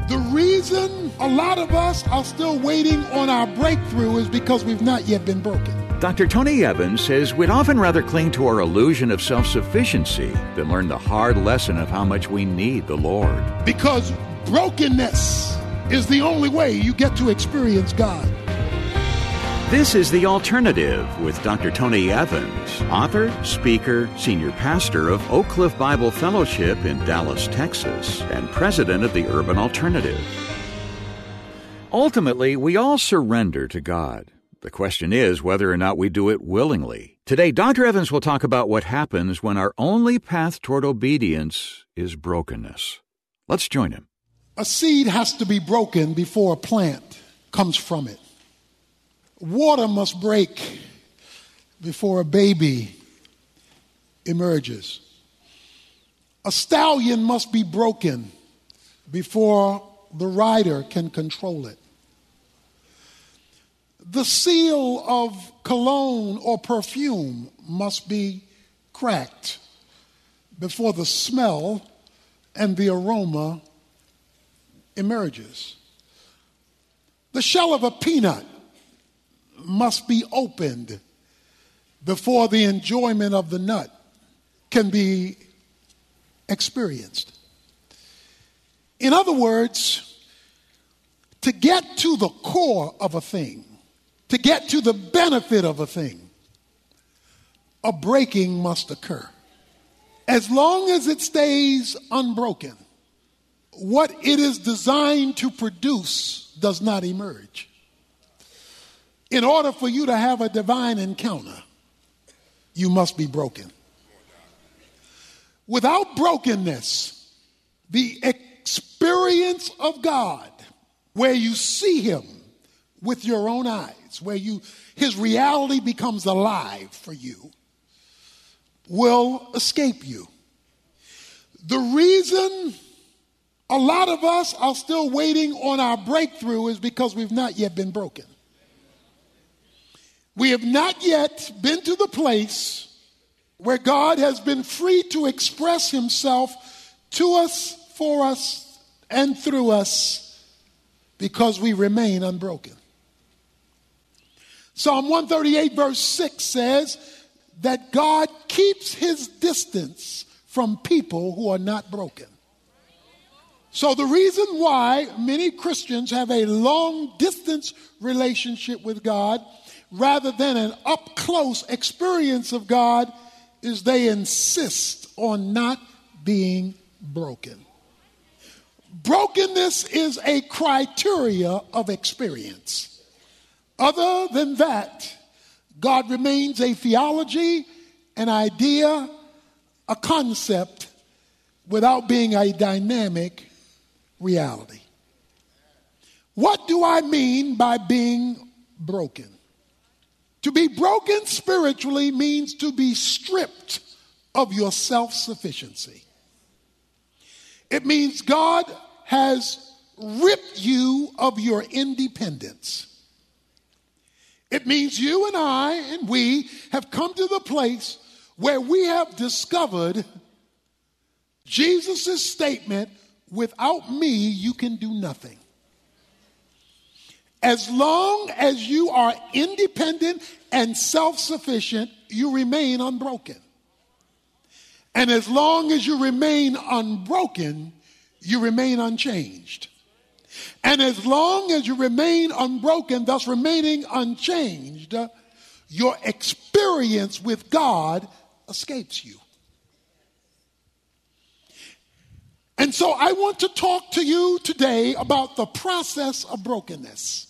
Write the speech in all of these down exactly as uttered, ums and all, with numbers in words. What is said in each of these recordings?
The reason a lot of us are still waiting on our breakthrough is because we've not yet been broken. Doctor Tony Evans says we'd often rather cling to our illusion of self-sufficiency than learn the hard lesson of how much we need the Lord. Because brokenness is the only way you get to experience God. This is The Alternative with Doctor Tony Evans, author, speaker, senior pastor of Oak Cliff Bible Fellowship in Dallas, Texas, and president of the Urban Alternative. Ultimately, we all surrender to God. The question is whether or not we do it willingly. Today, Doctor Evans will talk about what happens when our only path toward obedience is brokenness. Let's join him. A seed has to be broken before a plant comes from it. Water must break before a baby emerges. A stallion must be broken before the rider can control it. The seal of cologne or perfume must be cracked before the smell and the aroma emerges. The shell of a peanut must be opened before the enjoyment of the nut can be experienced. In other words, to get to the core of a thing, to get to the benefit of a thing, a breaking must occur. As long as it stays unbroken, what it is designed to produce does not emerge. In order for you to have a divine encounter, you must be broken. Without brokenness, the experience of God, where you see him with your own eyes, where you his reality becomes alive for you, will escape you. The reason a lot of us are still waiting on our breakthrough is because we've not yet been broken. We have not yet been to the place where God has been free to express himself to us, for us, and through us because we remain unbroken. Psalm one thirty-eight verse six says that God keeps his distance from people who are not broken. So the reason why many Christians have a long distance relationship with God rather than an up-close experience of God is they insist on not being broken. Brokenness is a criteria of experience. Other than that, God remains a theology, an idea, a concept, without being a dynamic reality. What do I mean by being broken? To be broken spiritually means to be stripped of your self-sufficiency. It means God has ripped you of your independence. It means you and I and we have come to the place where we have discovered Jesus' statement, without me, you can do nothing. As long as you are independent and self-sufficient, you remain unbroken. And as long as you remain unbroken, you remain unchanged. And as long as you remain unbroken, thus remaining unchanged, your experience with God escapes you. And so I want to talk to you today about the process of brokenness.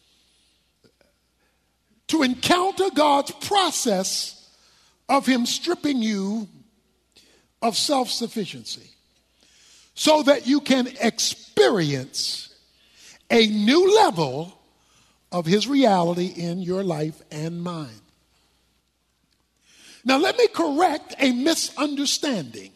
To encounter God's process of him stripping you of self-sufficiency so that you can experience a new level of his reality in your life and mine. Now let me correct a misunderstanding.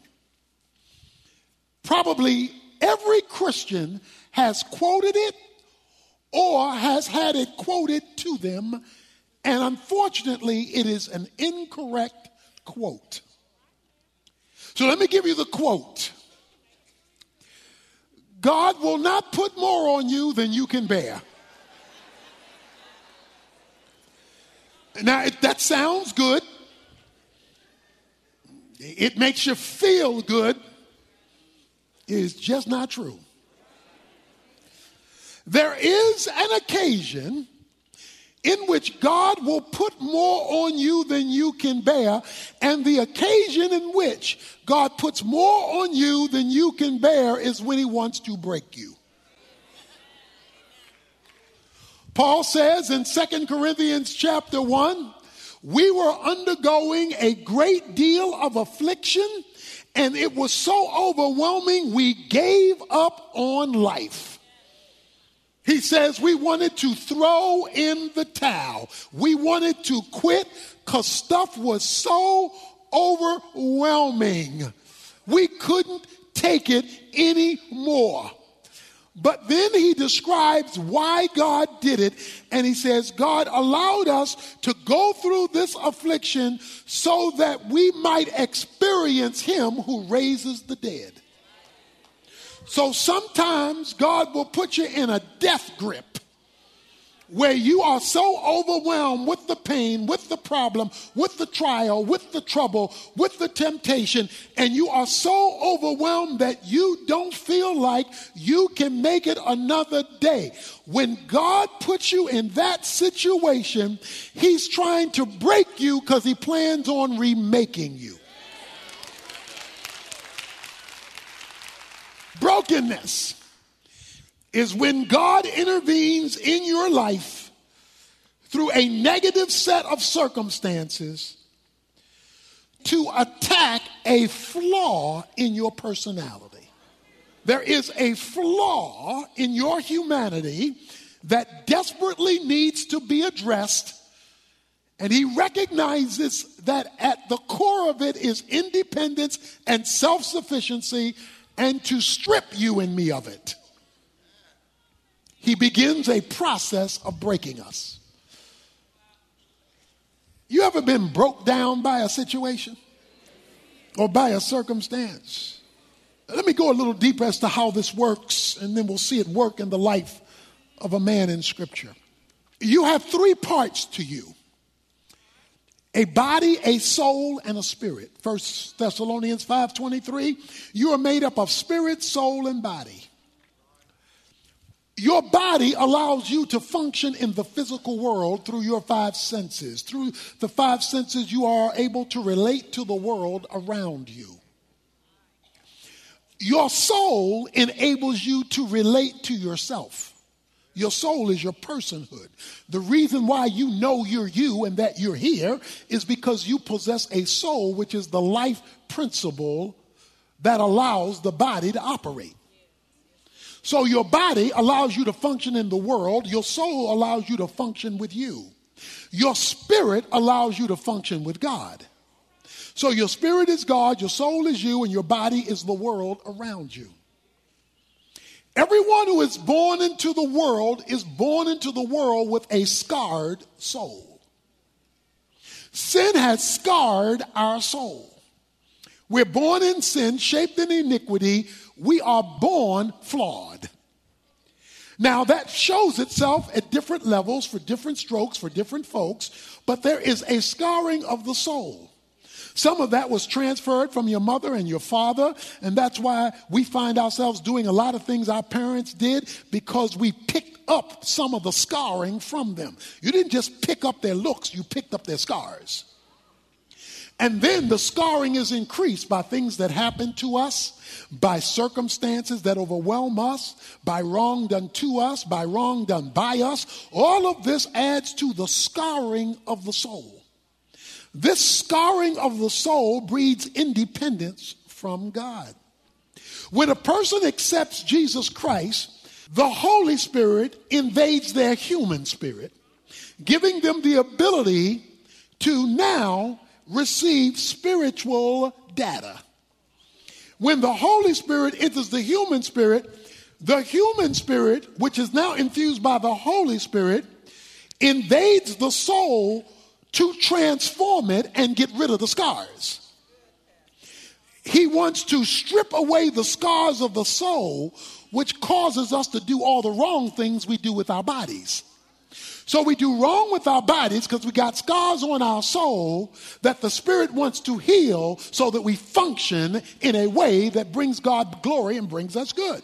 Probably every Christian has quoted it or has had it quoted to them, and unfortunately it is an incorrect quote. So let me give you the quote. God will not put more on you than you can bear. Now, it, that sounds good. It makes you feel good. It's just not true. There is an occasion in which God will put more on you than you can bear, and the occasion in which God puts more on you than you can bear is when he wants to break you. Paul says in Second Corinthians chapter one, we were undergoing a great deal of affliction, and it was so overwhelming we gave up on life. He says we wanted to throw in the towel. We wanted to quit because stuff was so overwhelming. We couldn't take it anymore. But then he describes why God did it, and he says God allowed us to go through this affliction so that we might experience him who raises the dead. So sometimes God will put you in a death grip where you are so overwhelmed with the pain, with the problem, with the trial, with the trouble, with the temptation, and you are so overwhelmed that you don't feel like you can make it another day. When God puts you in that situation, he's trying to break you because he plans on remaking you. Brokenness is when God intervenes in your life through a negative set of circumstances to attack a flaw in your personality. There is a flaw in your humanity that desperately needs to be addressed, and he recognizes that at the core of it is independence and self-sufficiency, and to strip you and me of it. He begins a process of breaking us. You ever been broke down by a situation or by a circumstance? Let me go a little deeper as to how this works, and then we'll see it work in the life of a man in Scripture. You have three parts to you: a body, a soul, and a spirit. First Thessalonians five twenty-three, you are made up of spirit, soul, and body. Your body allows you to function in the physical world through your five senses. Through the five senses, you are able to relate to the world around you. Your soul enables you to relate to yourself. Your soul is your personhood. The reason why you know you're you and that you're here is because you possess a soul, which is the life principle that allows the body to operate. So your body allows you to function in the world. Your soul allows you to function with you. Your spirit allows you to function with God. So your spirit is God, your soul is you, and your body is the world around you. Everyone who is born into the world is born into the world with a scarred soul. Sin has scarred our soul. We're born in sin, shaped in iniquity. We are born flawed. Now, that shows itself at different levels, for different strokes, for different folks, but there is a scarring of the soul. Some of that was transferred from your mother and your father, and that's why we find ourselves doing a lot of things our parents did, because we picked up some of the scarring from them. You didn't just pick up their looks, you picked up their scars. And then the scarring is increased by things that happen to us, by circumstances that overwhelm us, by wrong done to us, by wrong done by us. All of this adds to the scarring of the soul. This scarring of the soul breeds independence from God. When a person accepts Jesus Christ, the Holy Spirit invades their human spirit, giving them the ability to now receive spiritual data. When the Holy Spirit enters the human spirit, the human spirit, which is now infused by the Holy Spirit, invades the soul to transform it and get rid of the scars. he wants to strip away the scars of the soul, which causes us to do all the wrong things we do with our bodies. So we do wrong with our bodies because we got scars on our soul that the Spirit wants to heal so that we function in a way that brings God glory and brings us good.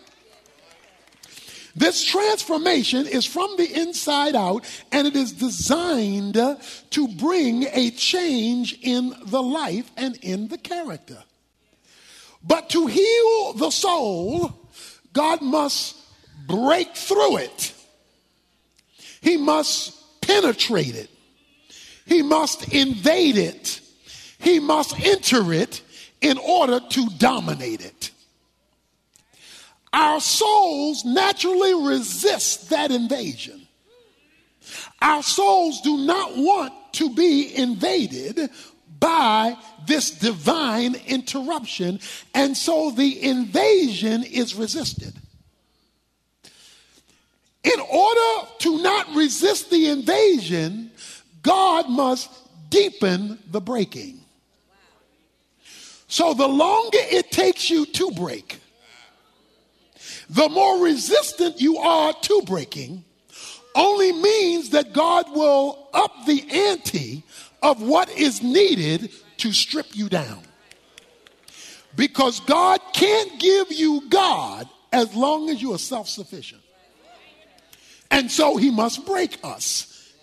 This transformation is from the inside out, and it is designed to bring a change in the life and in the character. But to heal the soul, God must break through it. He must penetrate it. He must invade it. He must enter it in order to dominate it. Our souls naturally resist that invasion. Our souls do not want to be invaded by this divine interruption, and so the invasion is resisted. In order to not resist the invasion, God must deepen the breaking. So the longer it takes you to break, the more resistant you are to breaking, only means that God will up the ante of what is needed to strip you down. Because God can't give you God as long as you are self-sufficient. And so he must break us.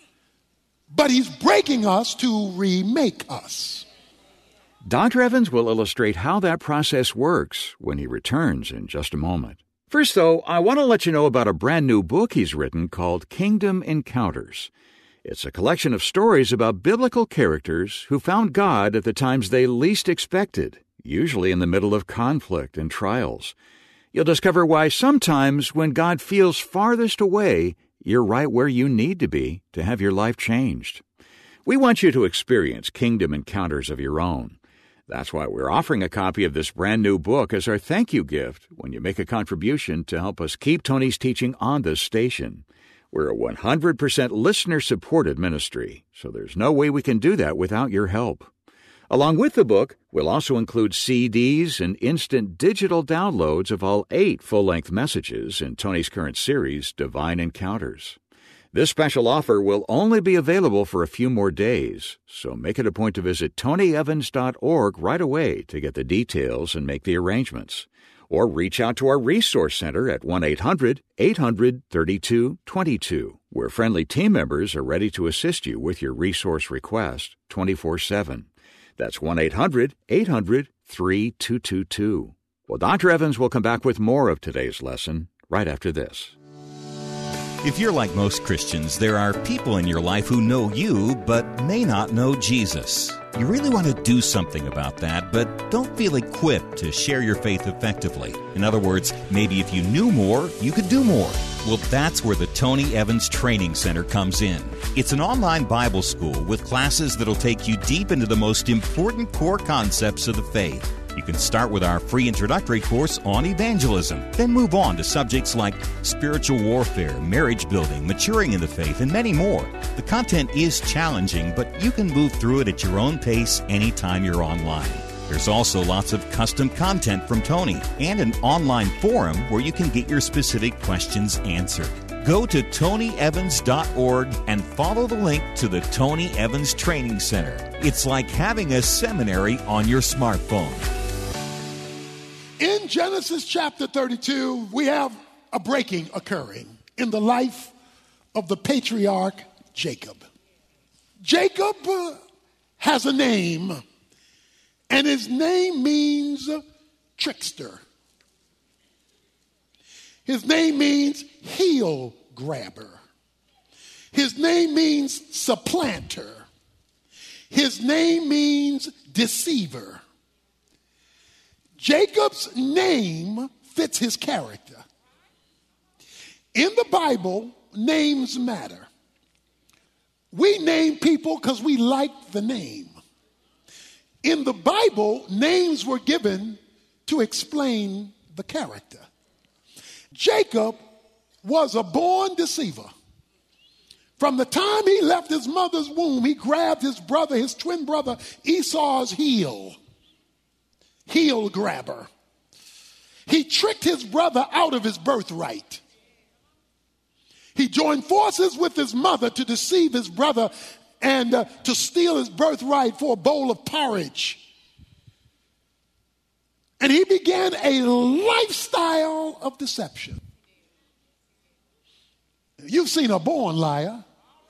But he's breaking us to remake us. Doctor Evans will illustrate how that process works when he returns in just a moment. First, though, I want to let you know about a brand new book he's written called Kingdom Encounters. It's a collection of stories about biblical characters who found God at the times they least expected, usually in the middle of conflict and trials. You'll discover why sometimes when God feels farthest away, you're right where you need to be to have your life changed. We want you to experience kingdom encounters of your own. That's why we're offering a copy of this brand new book as our thank you gift when you make a contribution to help us keep Tony's teaching on this station. We're a one hundred percent listener-supported ministry, so there's no way we can do that without your help. Along with the book, we'll also include C Ds and instant digital downloads of all eight full-length messages in Tony's current series, Divine Encounters. This special offer will only be available for a few more days, so make it a point to visit tony evans dot org right away to get the details and make the arrangements. Or reach out to our Resource Center at one eight hundred eight hundred thirty-two twenty-two, where friendly team members are ready to assist you with your resource request twenty-four seven. That's one eight hundred eight hundred thirty-two twenty-two. Well, Doctor Evans will come back with more of today's lesson right after this. If you're like most Christians, there are people in your life who know you but may not know Jesus. You really want to do something about that, but don't feel equipped to share your faith effectively. In other words, maybe if you knew more, you could do more. Well, that's where the Tony Evans Training Center comes in. It's an online Bible school with classes that'll take you deep into the most important core concepts of the faith. You can start with our free introductory course on evangelism, then move on to subjects like spiritual warfare, marriage building, maturing in the faith, and many more. The content is challenging, but you can move through it at your own pace anytime you're online. There's also lots of custom content from Tony and an online forum where you can get your specific questions answered. Go to tony evans dot org and follow the link to the Tony Evans Training Center. It's like having a seminary on your smartphone. In Genesis chapter thirty-two, we have a breaking occurring in the life of the patriarch Jacob. Jacob has a name, and his name means trickster. His name means heel grabber. His name means supplanter. His name means deceiver. Jacob's name fits his character. In the Bible, names matter. We name people because we like the name. In the Bible, names were given to explain the character. Jacob was a born deceiver. From the time he left his mother's womb, he grabbed his brother, his twin brother Esau's heel. heel grabber. He tricked his brother out of his birthright. He joined forces with his mother to deceive his brother and uh, to steal his birthright for a bowl of porridge. And he began a lifestyle of deception. You've seen a born liar.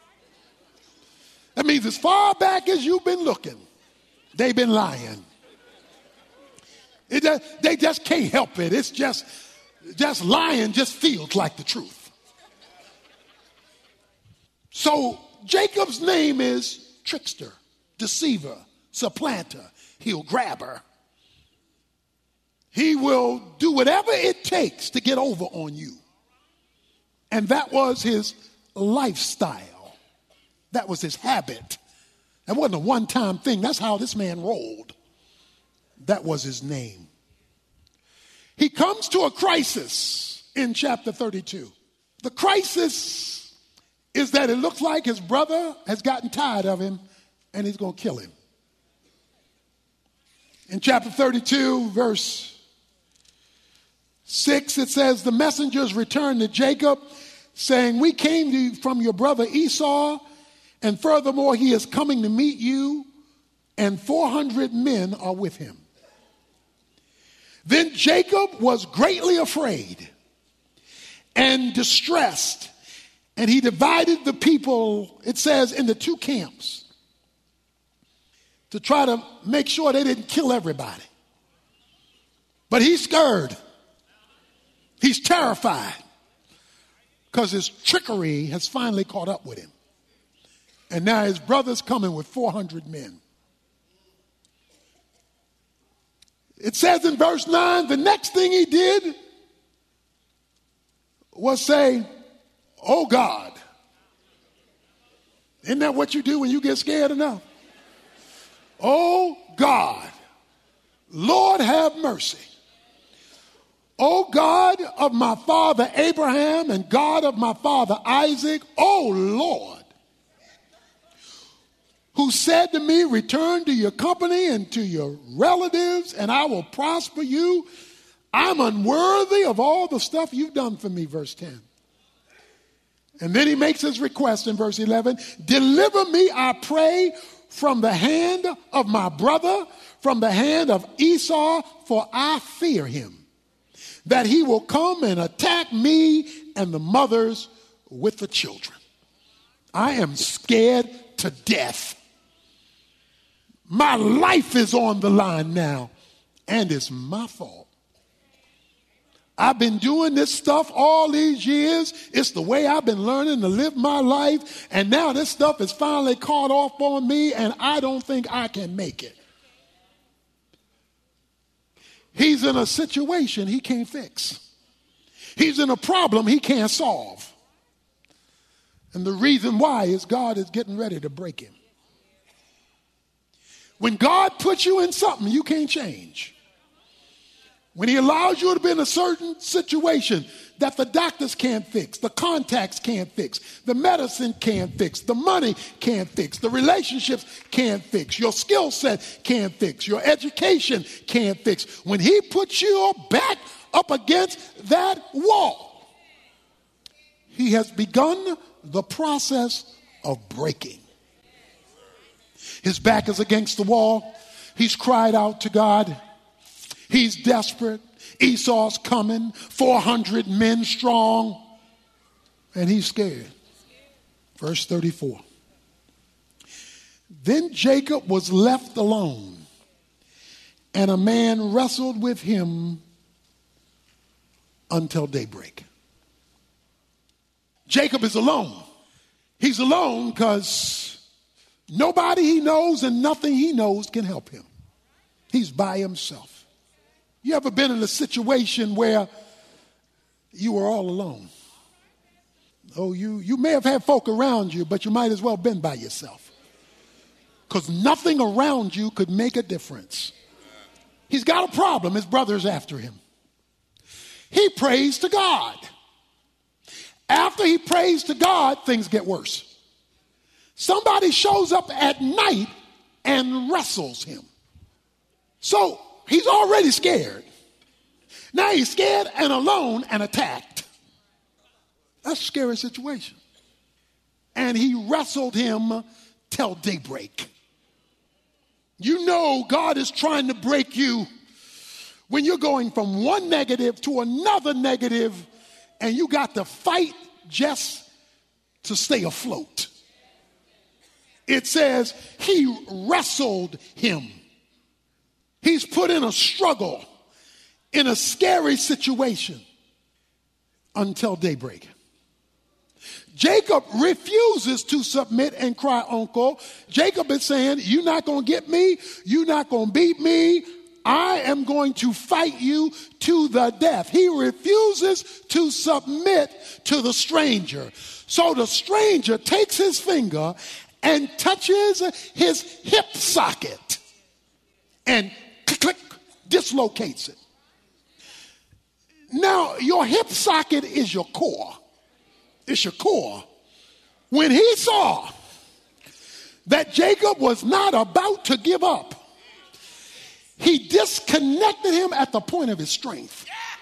That means as far back as you've been looking, they've been lying. It just, they just can't help it. It's just, just lying just feels like the truth. So Jacob's name is trickster, deceiver, supplanter, heel grabber. He will do whatever it takes to get over on you. And that was his lifestyle. That was his habit. That wasn't a one-time thing. That's how this man rolled. That was his name. He comes to a crisis in chapter thirty-two. The crisis is that it looks like his brother has gotten tired of him and he's going to kill him. In chapter thirty-two, verse six, it says, the messengers returned to Jacob, saying, we came to you from your brother Esau, and furthermore, he is coming to meet you, and four hundred men are with him. Then Jacob was greatly afraid and distressed, and he divided the people, it says, into two camps to try to make sure they didn't kill everybody. But he's scared. He's terrified because his trickery has finally caught up with him. And now his brother's coming with four hundred men. It says in verse nine, the next thing he did was say, oh God. Isn't that what you do when you get scared enough? Oh God, Lord have mercy. O God of my father Abraham and God of my father Isaac, O Lord, who said to me, return to your company and to your relatives, and I will prosper you. I'm unworthy of all the stuff you've done for me, verse ten. And then he makes his request in verse eleven, deliver me, I pray, from the hand of my brother, from the hand of Esau, for I fear him, that he will come and attack me and the mothers with the children. I am scared to death. My life is on the line now, and it's my fault. I've been doing this stuff all these years. It's the way I've been learning to live my life, and now this stuff is finally caught off on me, and I don't think I can make it. He's in a situation he can't fix. He's in a problem he can't solve. And the reason why is God is getting ready to break him. When God puts you in something you can't change, when he allows you to be in a certain situation that the doctors can't fix, the contacts can't fix, the medicine can't fix, the money can't fix, the relationships can't fix, your skill set can't fix, your education can't fix. When he puts you back up against that wall, he has begun the process of breaking. His back is against the wall. He's cried out to God. He's desperate. Esau's coming, four hundred men strong, and he's scared. Verse thirty-four. Then Jacob was left alone, and a man wrestled with him until daybreak. Jacob is alone. He's alone because nobody he knows and nothing he knows can help him. He's by himself. You ever been in a situation where you were all alone? Oh, you, you may have had folk around you, but you might as well have been by yourself. Because nothing around you could make a difference. He's got a problem. His brother's after him. He prays to God. After he prays to God, things get worse. Somebody shows up at night and wrestles him. So he's already scared. Now he's scared and alone and attacked. That's a scary situation. And he wrestled him till daybreak. You know God is trying to break you when you're going from one negative to another negative, and you got to fight just to stay afloat. It says he wrestled him. He's put in a struggle, in a scary situation until daybreak. Jacob refuses to submit and cry uncle. Jacob is saying, you're not going to get me. You're not going to beat me. I am going to fight you to the death. He refuses to submit to the stranger. So the stranger takes his finger and touches his hip socket and click, click, dislocates it. Now, your hip socket is your core. It's your core. When he saw that Jacob was not about to give up, he disconnected him at the point of his strength.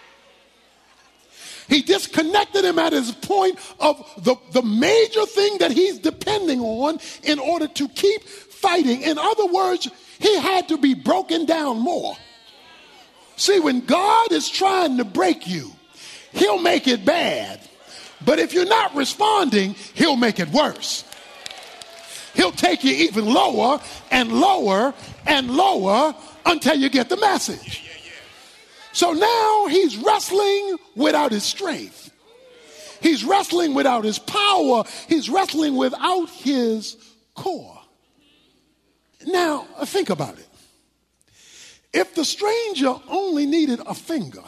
He disconnected him at his point of the, the major thing that he's depending on in order to keep fighting. In other words, he had to be broken down more. See, when God is trying to break you, he'll make it bad. But if you're not responding, he'll make it worse. He'll take you even lower and lower and lower until you get the message. So now he's wrestling without his strength. He's wrestling without his power. He's wrestling without his core. Now, think about it. If the stranger only needed a finger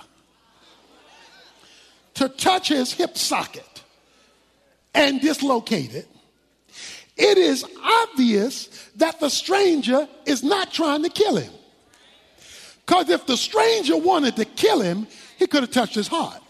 to touch his hip socket and dislocate it, it is obvious that the stranger is not trying to kill him. Because if the stranger wanted to kill him, he could have touched his heart.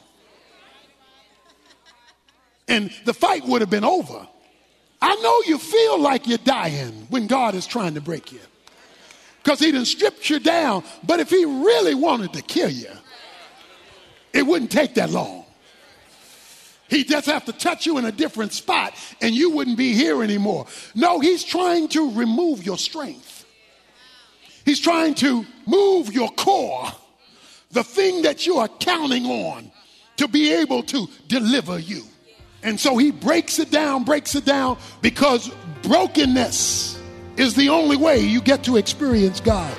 And the fight would have been over. I know you feel like you're dying when God is trying to break you, because he done stripped you down. But if he really wanted to kill you, it wouldn't take that long. He'd just have to touch you in a different spot and you wouldn't be here anymore. No, he's trying to remove your strength. He's trying to move your core, the thing that you are counting on to be able to deliver you. And so he breaks it down, breaks it down, because brokenness is the only way you get to experience God.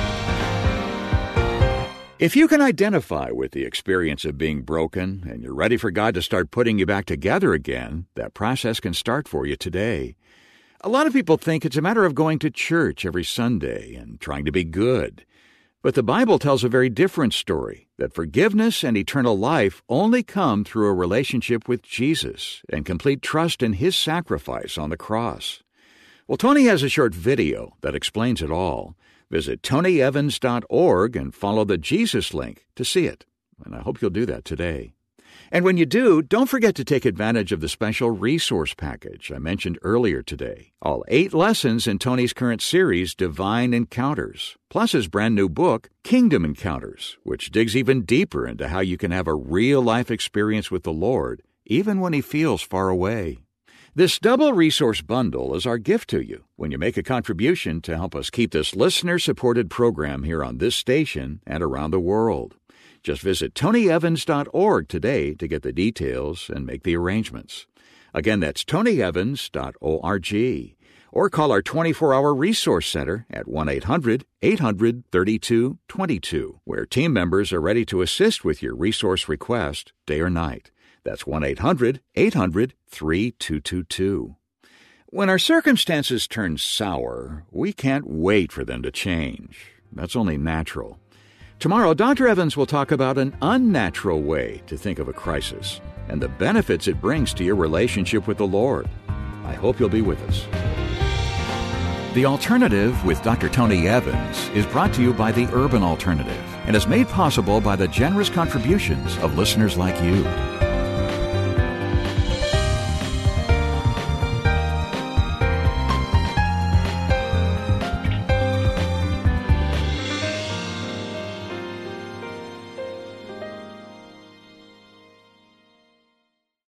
If you can identify with the experience of being broken and you're ready for God to start putting you back together again, that process can start for you today. A lot of people think it's a matter of going to church every Sunday and trying to be good. But the Bible tells a very different story, that forgiveness and eternal life only come through a relationship with Jesus and complete trust in his sacrifice on the cross. Well, Tony has a short video that explains it all. Visit tony evans dot org and follow the Jesus link to see it. And I hope you'll do that today. And when you do, don't forget to take advantage of the special resource package I mentioned earlier today. All eight lessons in Tony's current series, Divine Encounters, plus his brand new book, Kingdom Encounters, which digs even deeper into how you can have a real-life experience with the Lord, even when he feels far away. This double resource bundle is our gift to you when you make a contribution to help us keep this listener-supported program here on this station and around the world. Just visit tony evans dot org today to get the details and make the arrangements. Again, that's tony evans dot org. Or call our twenty-four hour resource center at one eight hundred eight hundred thirty-two twenty-two, where team members are ready to assist with your resource request day or night. That's one eight hundred eight hundred thirty-two twenty-two. When our circumstances turn sour, we can't wait for them to change. That's only natural. Tomorrow, Doctor Evans will talk about an unnatural way to think of a crisis and the benefits it brings to your relationship with the Lord. I hope you'll be with us. The Alternative with Doctor Tony Evans is brought to you by the Urban Alternative and is made possible by the generous contributions of listeners like you.